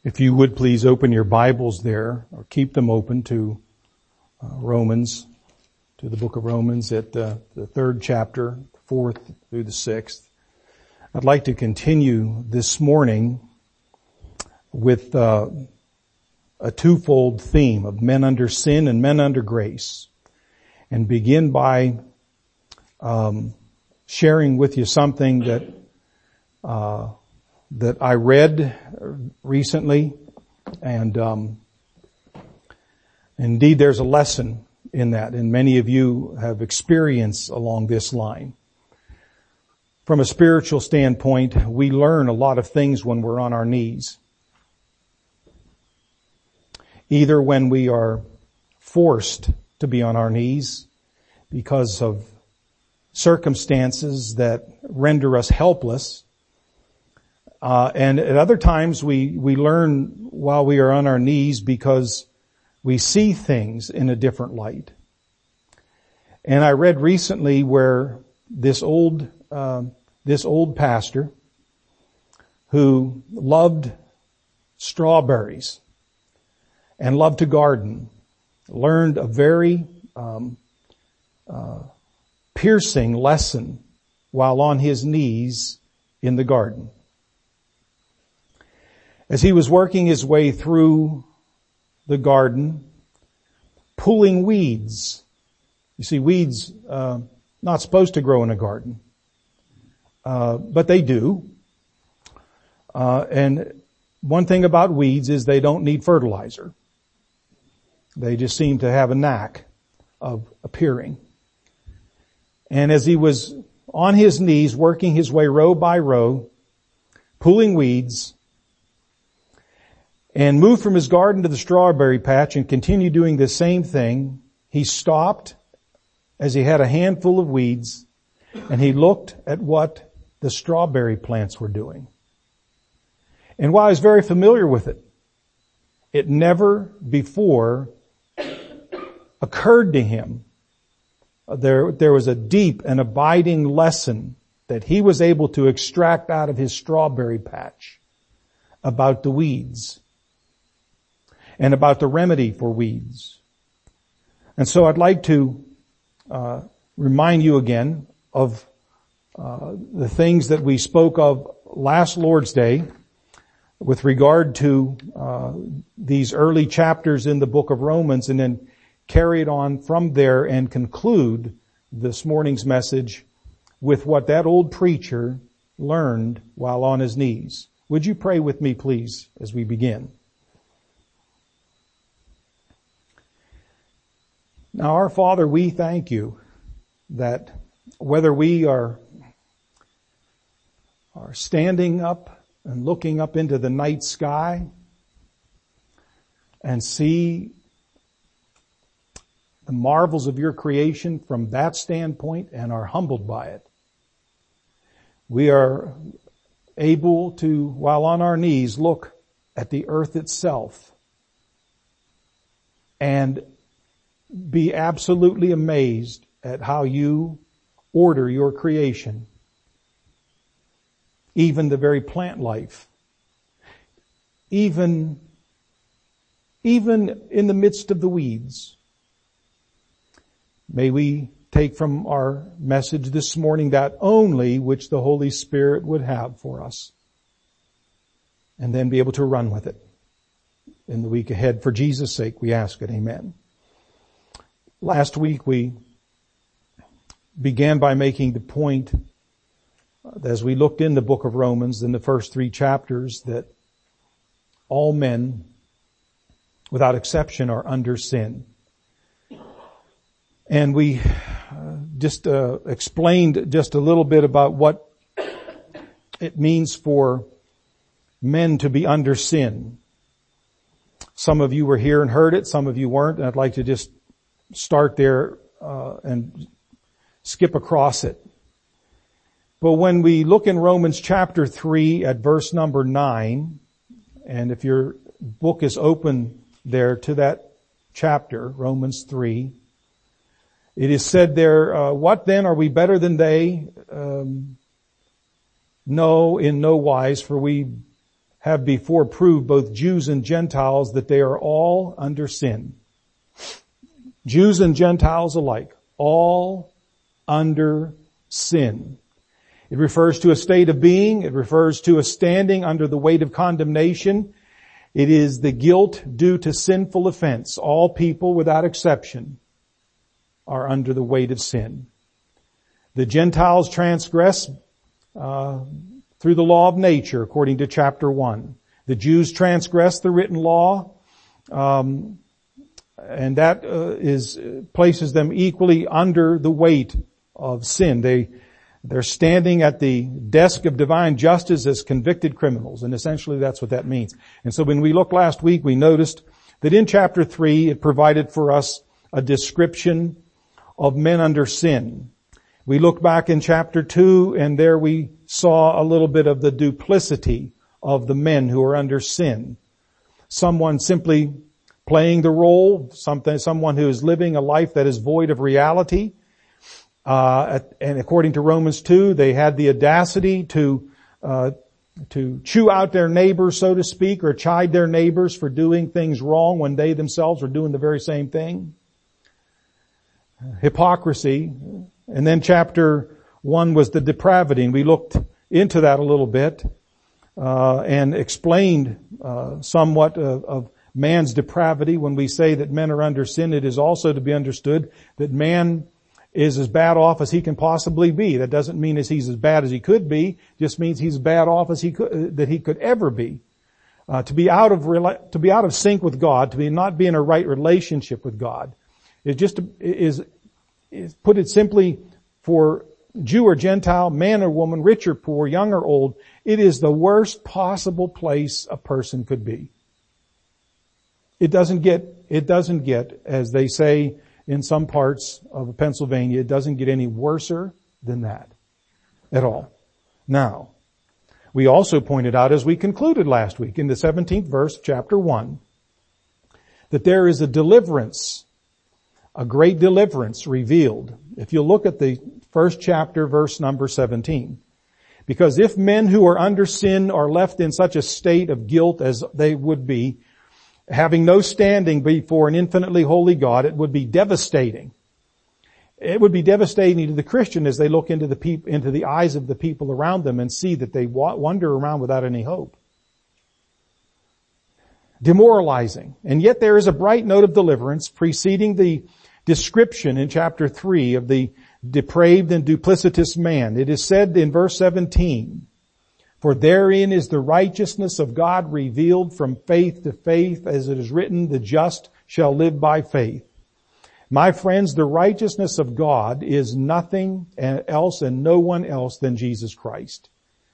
If you would please open your Bibles there, or keep them open to Romans, to the book of Romans at the third chapter, 4th through the 6th. I'd like to continue this morning with a twofold theme of men under sin and men under grace, and begin by sharing with you something that I read recently, and indeed there's a lesson in that, and many of you have experience along this line. From a spiritual standpoint, we learn a lot of things when we're on our knees. Either when we are forced to be on our knees because of circumstances that render us helpless, and at other times we learn while we are on our knees because we see things in a different light. And I read recently where this old pastor who loved strawberries and loved to garden learned a very piercing lesson while on his knees in the garden. As he was working his way through the garden, pulling weeds. You see, weeds, not supposed to grow in a garden. But they do. And one thing about weeds is they don't need fertilizer. They just seem to have a knack of appearing. And as he was on his knees, working his way row by row, pulling weeds, and moved from his garden to the strawberry patch and continued doing the same thing, he stopped as he had a handful of weeds, and he looked at what the strawberry plants were doing. And while I was very familiar with it, it never before occurred to him. There was a deep and abiding lesson that he was able to extract out of his strawberry patch about the weeds and about the remedy for weeds. And so I'd like to remind you again of the things that we spoke of last Lord's Day with regard to these early chapters in the book of Romans, and then carry it on from there and conclude this morning's message with what that old preacher learned while on his knees. Would you pray with me, please, as we begin? Now, our Father, we thank you that whether we are standing up and looking up into the night sky and see the marvels of your creation from that standpoint and are humbled by it, we are able to, while on our knees, look at the earth itself and be absolutely amazed at how you order your creation, even the very plant life, even in the midst of the weeds. May we take from our message this morning that only which the Holy Spirit would have for us, and then be able to run with it in the week ahead. For Jesus' sake, we ask it. Amen. Last week we began by making the point, as we looked in the book of Romans in the first 3 chapters, that all men, without exception, are under sin. And we just explained just a little bit about what it means for men to be under sin. Some of you were here and heard it, some of you weren't, and I'd like to just start there and skip across it. But when we look in Romans chapter 3 at verse number 9, and if your book is open there to that chapter, Romans 3, it is said there, what then, are we better than they? No, in no wise, for we have before proved, both Jews and Gentiles, that they are all under sin. Jews and Gentiles alike, all under sin. It refers to a state of being. It refers to a standing under the weight of condemnation. It is the guilt due to sinful offense. All people, without exception, are under the weight of sin. The Gentiles transgress through the law of nature, according to chapter 1. The Jews transgress the written law, and that places them equally under the weight of sin. They're standing at the desk of divine justice as convicted criminals, and essentially that's what that means. And so when we looked last week, we noticed that in chapter 3, it provided for us a description of men under sin. We looked back in chapter 2, and there we saw a little bit of the duplicity of the men who are under sin. Someone simply playing the role, someone who is living a life that is void of reality. And according to Romans 2, they had the audacity to chew out their neighbors, so to speak, or chide their neighbors for doing things wrong when they themselves were doing the very same thing. Hypocrisy. And then chapter 1 was the depravity, and we looked into that a little bit, and explained somewhat of man's depravity. When we say that men are under sin, it is also to be understood that man is as bad off as he can possibly be. That doesn't mean that he's as bad as he could be. Just means he's as bad off as he could ever be. To be out of sync with God, to not be in a right relationship with God, is put it simply, for Jew or Gentile, man or woman, rich or poor, young or old, it is the worst possible place a person could be. It doesn't get, as they say in some parts of Pennsylvania, it doesn't get any worser than that at all. Now, we also pointed out, as we concluded last week in the 17th verse of chapter 1, that there is a deliverance, a great deliverance revealed. If you look at the first chapter, verse number 17. Because if men who are under sin are left in such a state of guilt as they would be, having no standing before an infinitely holy God, it would be devastating. It would be devastating to the Christian as they look into the eyes of the people around them and see that they wander around without any hope. Demoralizing. And yet there is a bright note of deliverance preceding the description in chapter 3 of the depraved and duplicitous man. It is said in verse 17, "For therein is the righteousness of God revealed from faith to faith, as it is written, the just shall live by faith." My friends, the righteousness of God is nothing else and no one else than Jesus Christ.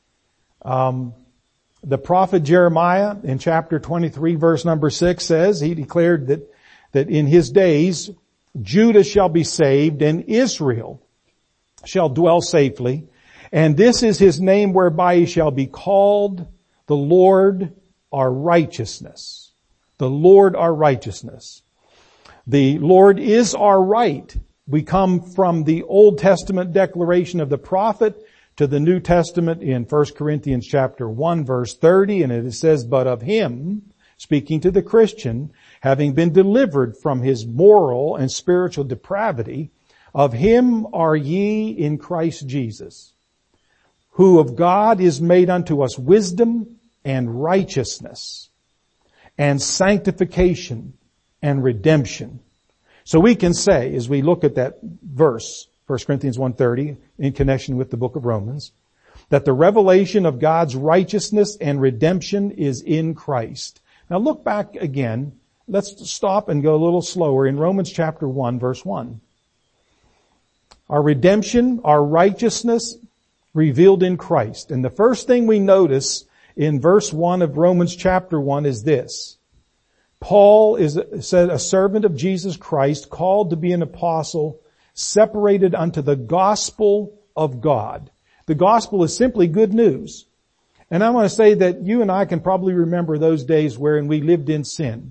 The prophet Jeremiah in chapter 23 verse number 6 says, he declared that in his days Judah shall be saved and Israel shall dwell safely. And this is his name whereby he shall be called the Lord our righteousness. The Lord our righteousness. The Lord is our right. We come from the Old Testament declaration of the prophet to the New Testament in 1 Corinthians chapter 1 verse 30, and it says, "But of him," speaking to the Christian, "having been delivered from his moral and spiritual depravity, of him are ye in Christ Jesus, who of God is made unto us wisdom and righteousness and sanctification and redemption." So we can say, as we look at that verse, 1 Corinthians 1:30, in connection with the book of Romans, that the revelation of God's righteousness and redemption is in Christ. Now look back again. Let's stop and go a little slower in Romans chapter 1, verse 1. Our redemption, our righteousness revealed in Christ. And the first thing we notice in verse 1 of Romans chapter 1 is this. Paul is a servant of Jesus Christ, called to be an apostle, separated unto the gospel of God. The gospel is simply good news. And I want to say that you and I can probably remember those days wherein we lived in sin.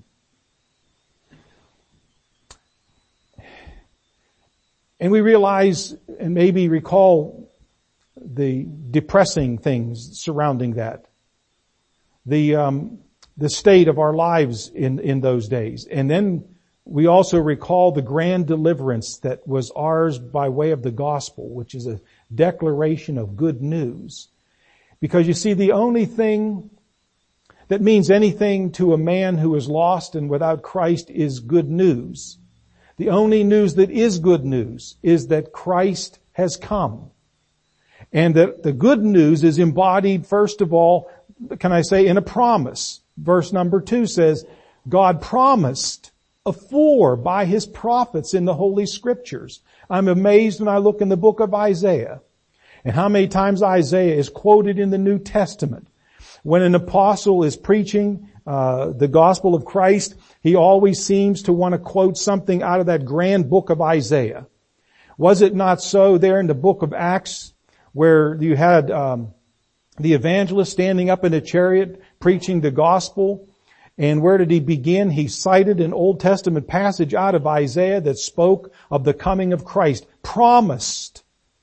And we realize and maybe recall the depressing things surrounding that. the state of our lives in those days. And then we also recall the grand deliverance that was ours by way of the gospel, which is a declaration of good news. Because you see, the only thing that means anything to a man who is lost and without Christ is good news. The only news that is good news is that Christ has come. And that the good news is embodied, first of all, can I say, in a promise. Verse number 2 says, God promised afore by His prophets in the Holy Scriptures. I'm amazed when I look in the book of Isaiah and how many times Isaiah is quoted in the New Testament. When an apostle is preaching the gospel of Christ, he always seems to want to quote something out of that grand book of Isaiah. Was it not so there in the book of Acts where you had the evangelist standing up in a chariot preaching the gospel? And where did he begin? He cited an Old Testament passage out of Isaiah that spoke of the coming of Christ, promised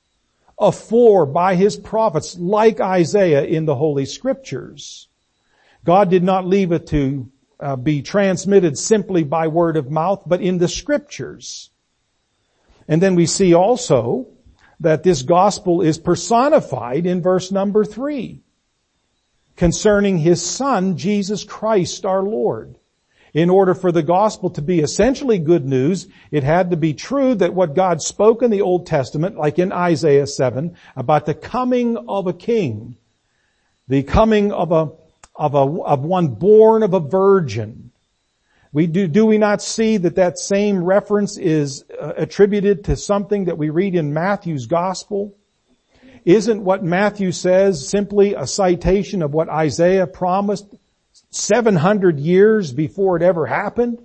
afore by His prophets, like Isaiah in the Holy Scriptures. God did not leave it to be transmitted simply by word of mouth, but in the Scriptures. And then we see also that this gospel is personified in verse number 3 concerning His Son, Jesus Christ our Lord. In order for the gospel to be essentially good news, it had to be true that what God spoke in the Old Testament, like in Isaiah 7, about the coming of a king, the coming of one born of a virgin. Do we not see that same reference is attributed to something that we read in Matthew's gospel? Isn't what Matthew says simply a citation of what Isaiah promised 700 years before it ever happened?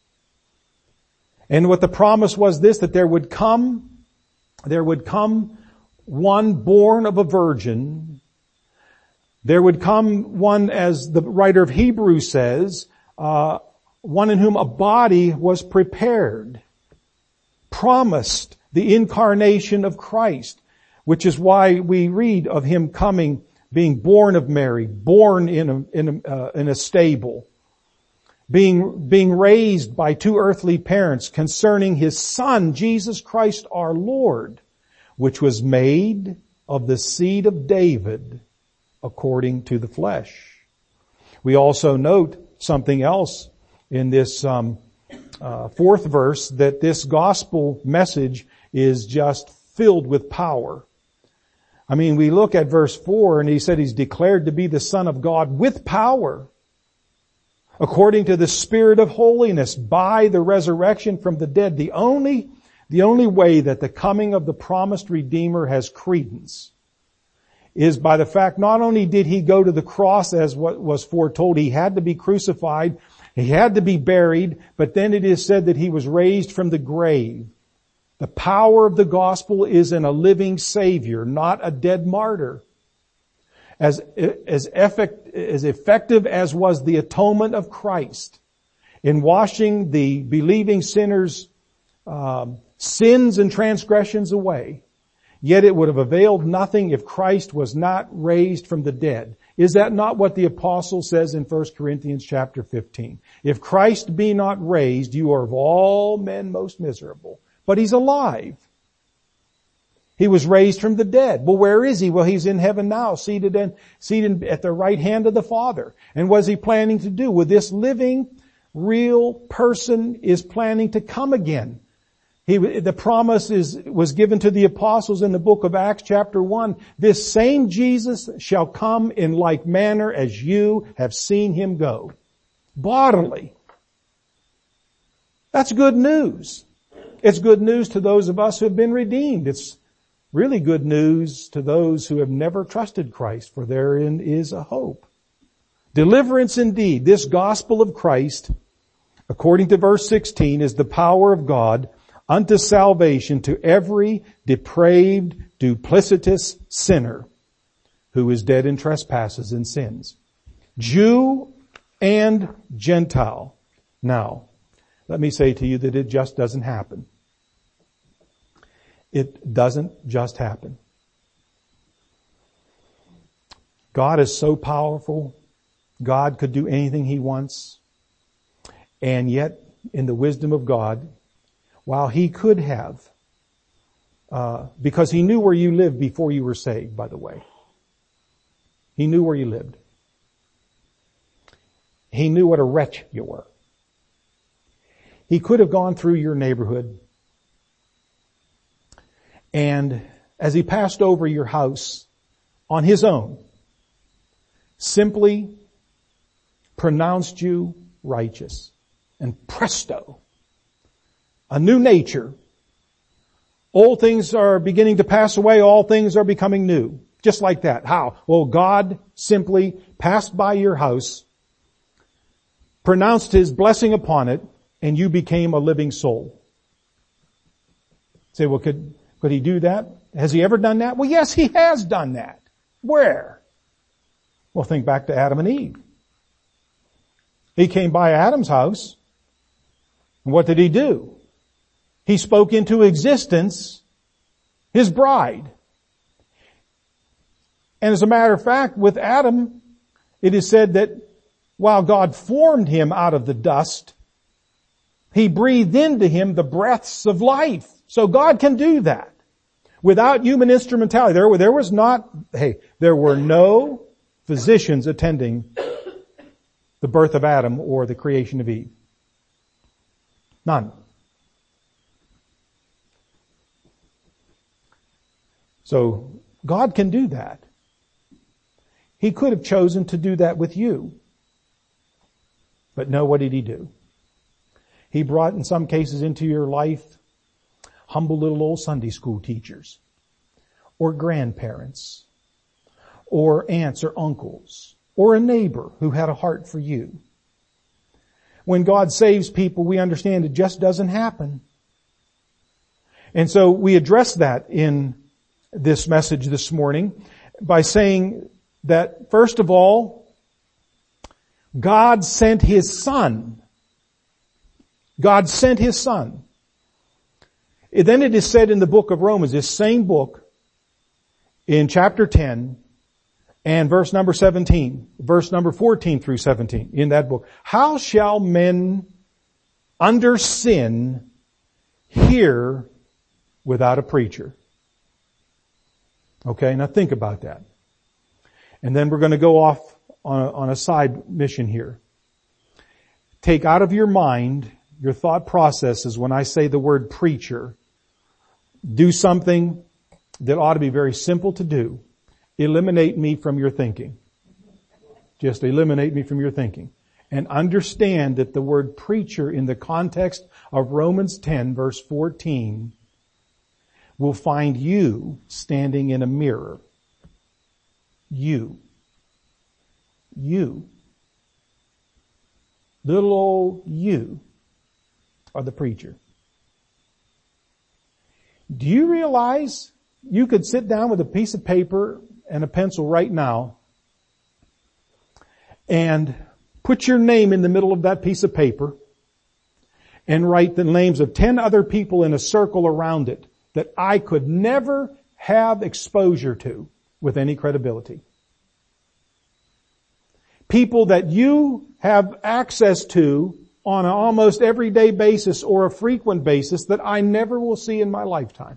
And what the promise was this, that there would come one born of a virgin. There would come one, as the writer of Hebrews says, one in whom a body was prepared, promised the incarnation of Christ, which is why we read of Him coming, being born of Mary, born in a stable, being raised by two earthly parents concerning His Son, Jesus Christ our Lord, which was made of the seed of David according to the flesh. We also note something else in this fourth verse, that this gospel message is just filled with power. I mean, we look at verse 4 and he said He's declared to be the Son of God with power, according to the Spirit of holiness, by the resurrection from the dead. The only way that the coming of the promised Redeemer has credence is by the fact not only did He go to the cross as what was foretold, He had to be crucified, He had to be buried, but then it is said that He was raised from the grave. The power of the gospel is in a living Savior, not a dead martyr. As effective as was the atonement of Christ in washing the believing sinner's sins and transgressions away, yet it would have availed nothing if Christ was not raised from the dead. Is that not what the apostle says in 1 Corinthians chapter 15? If Christ be not raised, you are of all men most miserable. But He's alive. He was raised from the dead. Well, where is He? Well, He's in heaven now, seated at the right hand of the Father. And what is He planning to do? Well, this living, real person is planning to come again. The promise was given to the apostles in the book of Acts chapter 1. This same Jesus shall come in like manner as you have seen Him go. Bodily. That's good news. It's good news to those of us who have been redeemed. It's really good news to those who have never trusted Christ, for therein is a hope. Deliverance indeed. This gospel of Christ, according to verse 16, is the power of God unto salvation to every depraved, duplicitous sinner who is dead in trespasses and sins. Jew and Gentile. Now, let me say to you that it just doesn't happen. It doesn't just happen. God is so powerful God could do anything He wants. And yet, in the wisdom of God, while He could have, because He knew where you lived before you were saved, by the way. He knew where you lived. He knew what a wretch you were. He could have gone through your neighborhood, and as He passed over your house on His own, simply pronounced you righteous. And presto, a new nature. Old things are beginning to pass away, all things are becoming new. Just like that. How? Well, God simply passed by your house, pronounced His blessing upon it, and you became a living soul. Say, well, could He do that? Has He ever done that? Well, yes, He has done that. Where? Well, think back to Adam and Eve. He came by Adam's house, and what did He do? He spoke into existence His bride. And as a matter of fact, with Adam, it is said that while God formed him out of the dust, He breathed into him the breaths of life. So God can do that without human instrumentality. There were no physicians attending the birth of Adam or the creation of Eve. None. So God can do that. He could have chosen to do that with you. But no, what did He do? He brought, in some cases, into your life humble little old Sunday school teachers, or grandparents, or aunts or uncles, or a neighbor who had a heart for you. When God saves people, we understand it just doesn't happen. And so we address that in this message this morning by saying that, first of all, God sent His Son. God sent His Son. Then it is said in the book of Romans, this same book, in chapter 10, and verse number 17, verse number 14 through 17 in that book. How shall men under sin hear without a preacher? Okay, now think about that. And then we're going to go off on a side mission here. Take out of your mind your thought processes when I say the word preacher. Do something that ought to be very simple to do. Eliminate me from your thinking. Just eliminate me from your thinking. And understand that the word preacher in the context of Romans 10 verse 14 will find you standing in a mirror. You. Little old you are the preacher. Do you realize you could sit down with a piece of paper and a pencil right now and put your name in the middle of that piece of paper and write the names of 10 other people in a circle around it that I could never have exposure to with any credibility? People that you have access to on an almost everyday basis or a frequent basis that I never will see in my lifetime.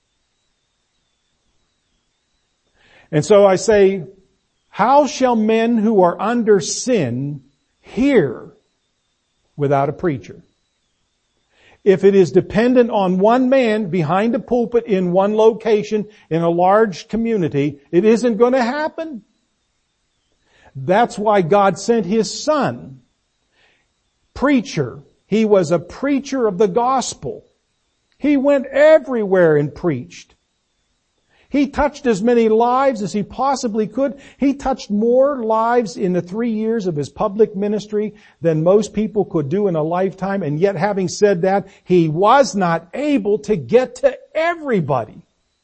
And so I say, how shall men who are under sin hear without a preacher? If it is dependent on one man behind a pulpit in one location in a large community, it isn't going to happen. That's why God sent His Son. Preacher. He was a preacher of the gospel. He went everywhere and preached. He touched as many lives as He possibly could. He touched more lives in the 3 years of His public ministry than most people could do in a lifetime. And yet, having said that, He was not able to get to everybody.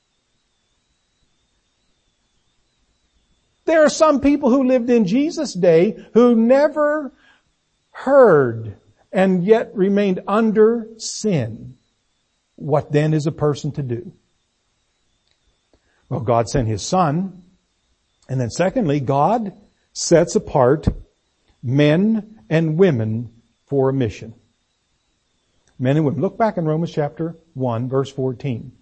There are some people who lived in Jesus' day who never heard and yet remained under sin. What then is a person to do? Well, God sent His Son. And then secondly, God sets apart men and women for a mission. Men and women. Look back in Romans chapter 1, verse 14.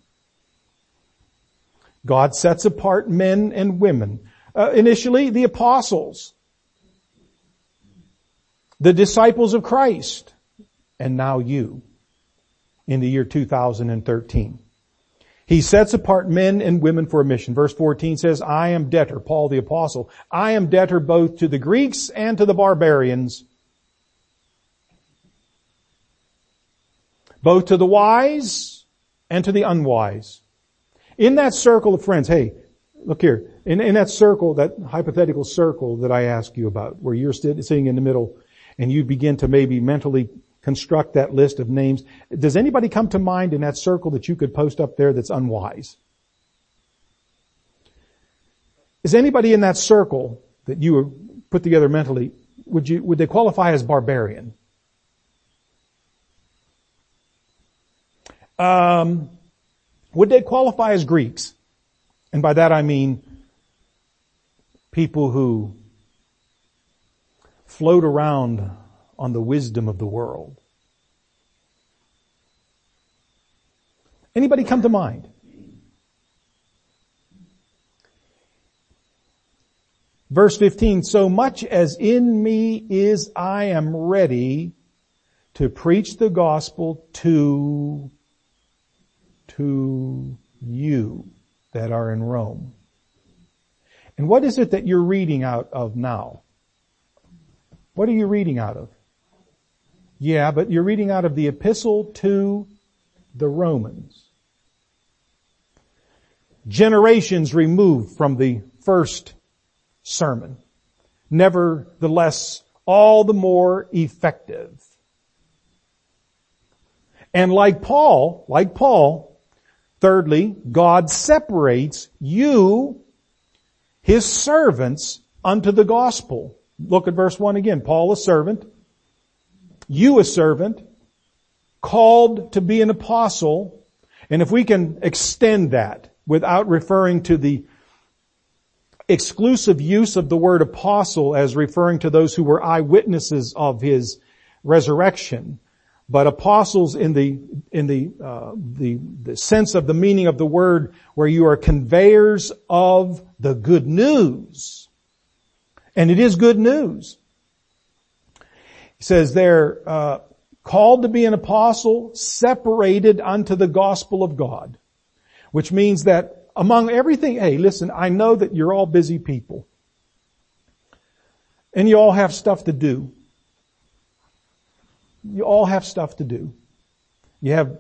God sets apart men and women. Initially, the apostles, the disciples of Christ, and now you in the year 2013. He sets apart men and women for a mission. Verse 14 says, I am debtor, Paul the apostle, I am debtor both to the Greeks and to the barbarians, both to the wise and to the unwise. In that circle of friends, hey, look here, in that circle, that hypothetical circle that I asked you about, where you're sitting in the middle and you begin to maybe mentally construct that list of names, does anybody come to mind in that circle that you could post up there that's unwise? Is anybody in that circle that you put together mentally, would they qualify as barbarian? Would they qualify as Greeks? And by that I mean people who float around on the wisdom of the world. Anybody come to mind? Verse 15, so much as in me is, I am ready to preach the gospel to you that are in Rome. And what is it that you're reading out of now? What are you reading out of? Yeah, but you're reading out of the epistle to the Romans. Generations removed from the first sermon. Nevertheless, all the more effective. And like Paul, thirdly, God separates you, His servants, unto the gospel. Look at verse 1 again. Paul, a servant. You, a servant. Called to be an apostle. And if we can extend that without referring to the exclusive use of the word apostle as referring to those who were eyewitnesses of His resurrection, but apostles in the sense of the meaning of the word where you are conveyors of the good news. And it is good news. He says they're called to be an apostle, separated unto the gospel of God. Which means that among everything, hey, listen, I know that you're all busy people. And you all have stuff to do. You all have stuff to do. You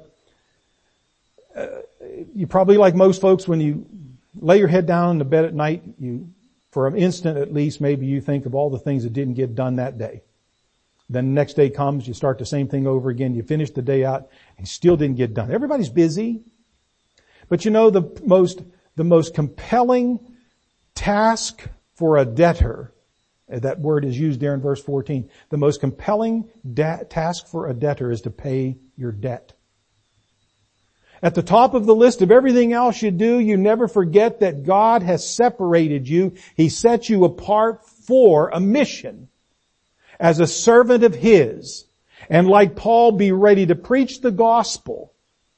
probably, like most folks, when you lay your head down in the bed at night, for an instant at least, maybe you think of all the things that didn't get done that day. Then the next day comes, you start the same thing over again, you finish the day out, and still didn't get done. Everybody's busy. But you know, the most compelling task for a debtor, that word is used there in verse 14, the most compelling task for a debtor is to pay your debt. At the top of the list of everything else you do, you never forget that God has separated you. He set you apart for a mission as a servant of His. And like Paul, be ready to preach the gospel.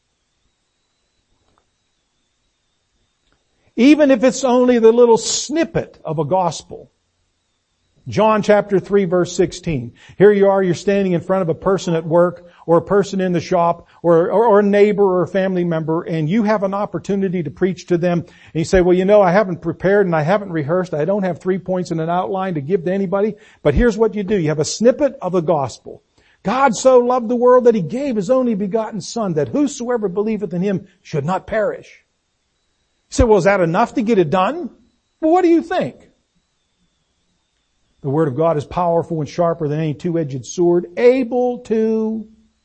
Even if it's only the little snippet of a gospel. John chapter 3 verse 16. Here you are, you're standing in front of a person at work or a person in the shop or a neighbor or a family member, and you have an opportunity to preach to them. And you say, well, you know, I haven't prepared and I haven't rehearsed. I don't have 3 points in an outline to give to anybody. But here's what you do. You have a snippet of the gospel. God so loved the world that He gave His only begotten Son, that whosoever believeth in Him should not perish. You say, well, is that enough to get it done? Well, what do you think? The Word of God is powerful and sharper than any two-edged sword, able to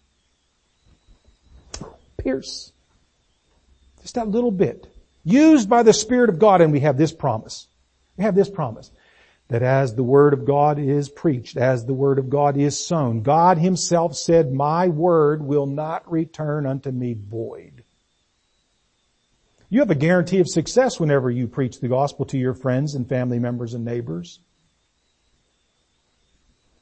pierce. Just that little bit. Used by the Spirit of God, and we have this promise. We have this promise. That as the Word of God is preached, as the Word of God is sown, God Himself said, my Word will not return unto me void. You have a guarantee of success whenever you preach the gospel to your friends and family members and neighbors.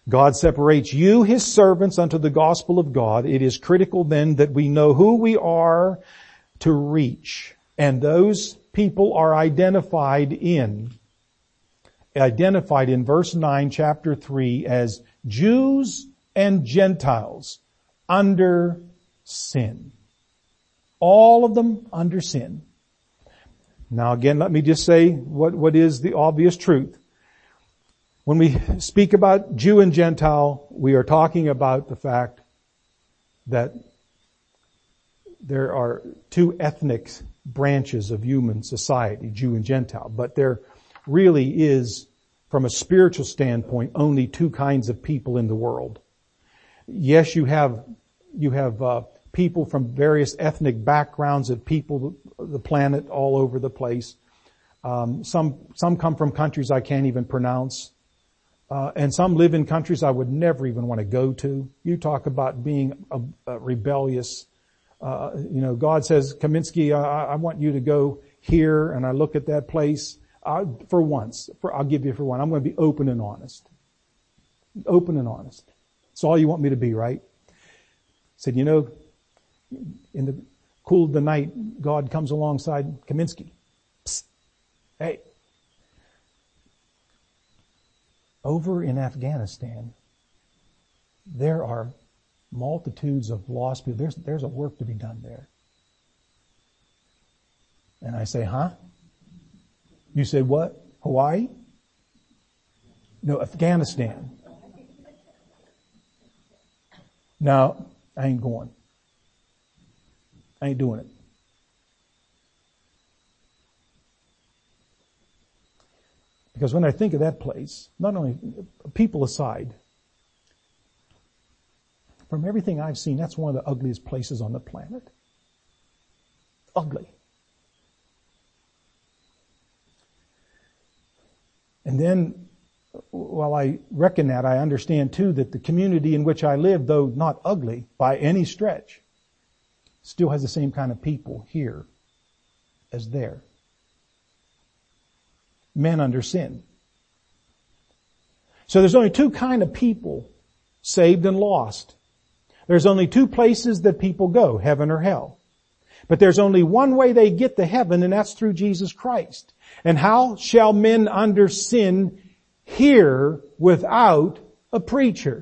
God separates you, His servants, unto the gospel of God. It is critical then that we know who we are to reach. And those people are identified in verse 9, chapter 3, as Jews and Gentiles under sin. All of them under sin. Now again, let me just say what is the obvious truth. When we speak about Jew and Gentile, we are talking about the fact that there are two ethnic branches of human society, Jew and Gentile, but there really is, from a spiritual standpoint, only two kinds of people in the world. Yes, you have people from various ethnic backgrounds of people, the planet all over the place. Some come from countries I can't even pronounce. And some live in countries I would never even want to go to. You talk about being rebellious. God says, Kaminsky, I want you to go here, and I look at that place. I'll give you for one. I'm going to be open and honest. Open and honest. That's all you want me to be, right? I said, in the cool of the night, God comes alongside Kaminsky. Psst. Hey. Over in Afghanistan, there are multitudes of lost people. There's a work to be done there. And I say, huh? You said what? Hawaii? No, Afghanistan. No, I ain't going. I ain't doing it. Because when I think of that place, not only people aside, from everything I've seen, that's one of the ugliest places on the planet. Ugly. And then, while I reckon that, I understand too that the community in which I live, though not ugly by any stretch, still has the same kind of people here as there. Men under sin. So there's only two kind of people, saved and lost. There's only two places that people go, heaven or hell. But there's only one way they get to heaven, and that's through Jesus Christ. And how shall men under sin hear without a preacher?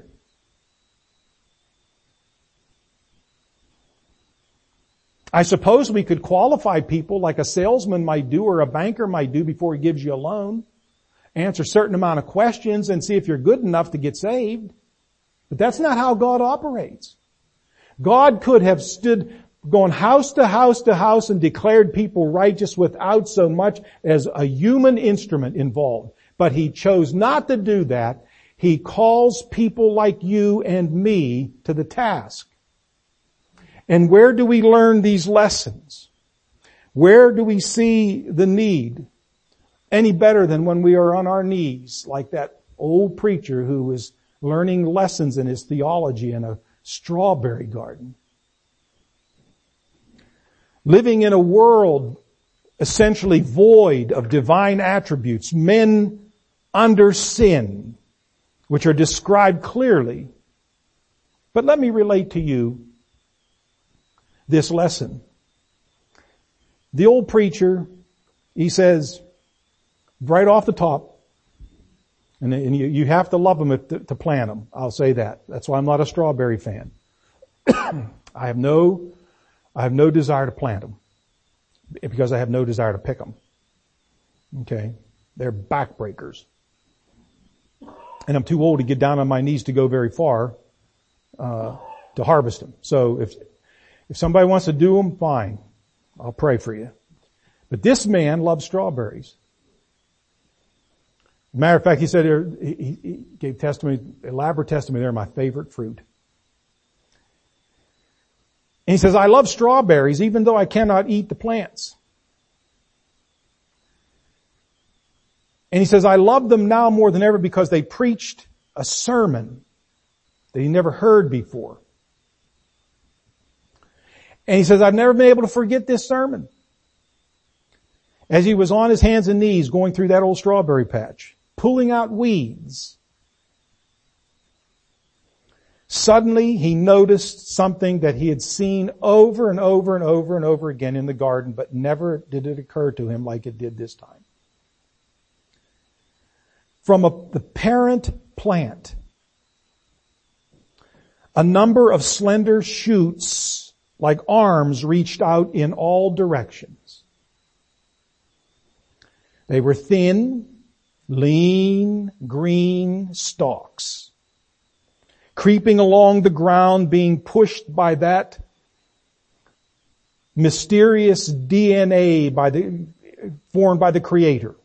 I suppose we could qualify people like a salesman might do or a banker might do before he gives you a loan. Answer a certain amount of questions and see if you're good enough to get saved. But that's not how God operates. God could have gone house to house to house and declared people righteous without so much as a human instrument involved. But He chose not to do that. He calls people like you and me to the task. And where do we learn these lessons? Where do we see the need? Any better than when we are on our knees, like that old preacher who was learning lessons in his theology in a strawberry garden. Living in a world essentially void of divine attributes, men under sin, which are described clearly. But let me relate to you this lesson. The old preacher, he says, right off the top, and you have to love them to plant them. I'll say that. That's why I'm not a strawberry fan. I have no desire to plant them because I have no desire to pick them. Okay. They're backbreakers. And I'm too old to get down on my knees to go very far, to harvest them. So if somebody wants to do them, fine. I'll pray for you. But this man loves strawberries. Matter of fact, he said he gave testimony, elaborate testimony. They're my favorite fruit. And he says, I love strawberries even though I cannot eat the plants. And he says, I love them now more than ever because they preached a sermon that he never heard before. And he says, I've never been able to forget this sermon. As he was on his hands and knees going through that old strawberry patch, pulling out weeds. Suddenly he noticed something that he had seen over and over and over and over again in the garden, but never did it occur to him like it did this time. From the parent plant, a number of slender shoots like arms reached out in all directions. They were thin, lean, green stalks, creeping along the ground, being pushed by that mysterious DNA formed by the Creator,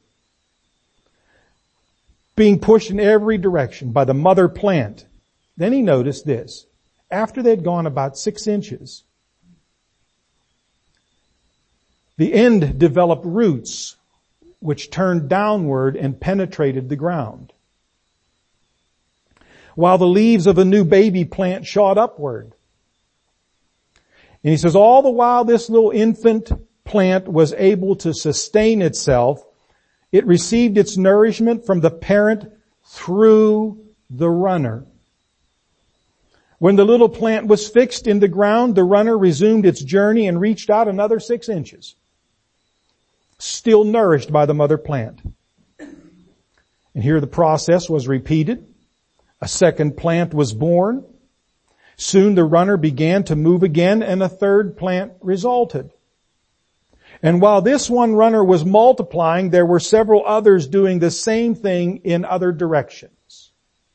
being pushed in every direction by the mother plant. Then he noticed this. After they'd gone about 6 inches, the end developed roots which turned downward and penetrated the ground, while the leaves of a new baby plant shot upward. And he says, all the while this little infant plant was able to sustain itself, it received its nourishment from the parent through the runner. When the little plant was fixed in the ground, the runner resumed its journey and reached out another 6 inches, still nourished by the mother plant. And here the process was repeated. A second plant was born. Soon the runner began to move again, and a third plant resulted. And while this one runner was multiplying, there were several others doing the same thing in other directions.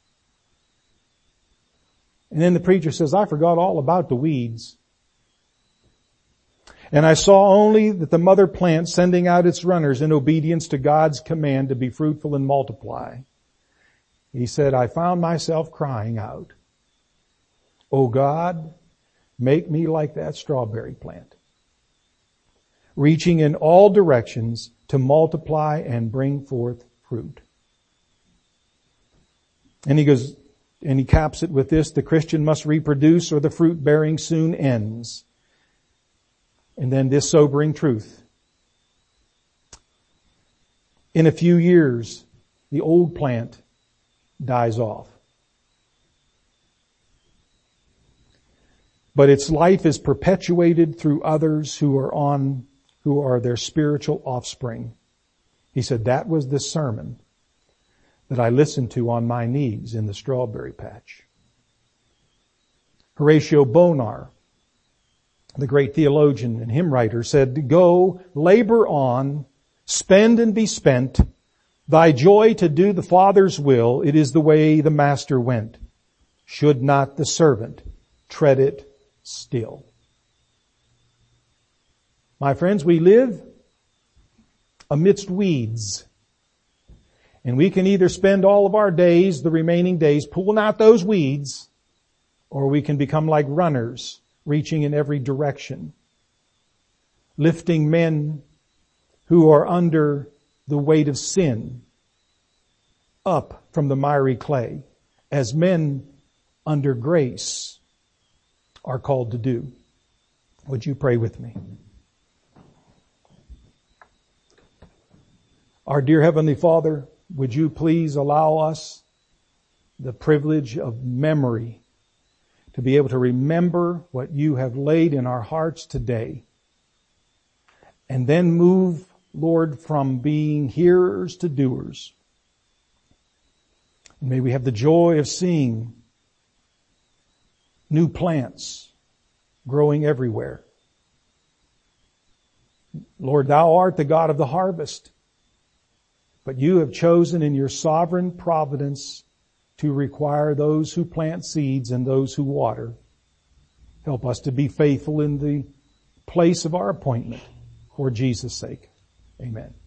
And then the preacher says, I forgot all about the weeds. And I saw only that the mother plant sending out its runners in obedience to God's command to be fruitful and multiply. He said, I found myself crying out, Oh God, make me like that strawberry plant, reaching in all directions to multiply and bring forth fruit. And he goes, and he caps it with this, the Christian must reproduce or the fruit bearing soon ends. And then this sobering truth. In a few years, the old plant dies off. But its life is perpetuated through others who are their spiritual offspring. He said, that was the sermon that I listened to on my knees in the strawberry patch. Horatio Bonar, the great theologian and hymn writer, said, Go, labor on, spend and be spent, thy joy to do the Father's will, it is the way the Master went. Should not the servant tread it still? My friends, we live amidst weeds. And we can either spend all of our days, the remaining days, pulling out those weeds, or we can become like runners, reaching in every direction, lifting men who are under the weight of sin up from the miry clay, as men under grace are called to do. Would you pray with me? Our dear Heavenly Father, would you please allow us the privilege of memory to be able to remember what you have laid in our hearts today, and then move, Lord, from being hearers to doers. And may we have the joy of seeing new plants growing everywhere. Lord, thou art the God of the harvest, but you have chosen in your sovereign providence to require those who plant seeds and those who water. Help us to be faithful in the place of our appointment for Jesus' sake. Amen.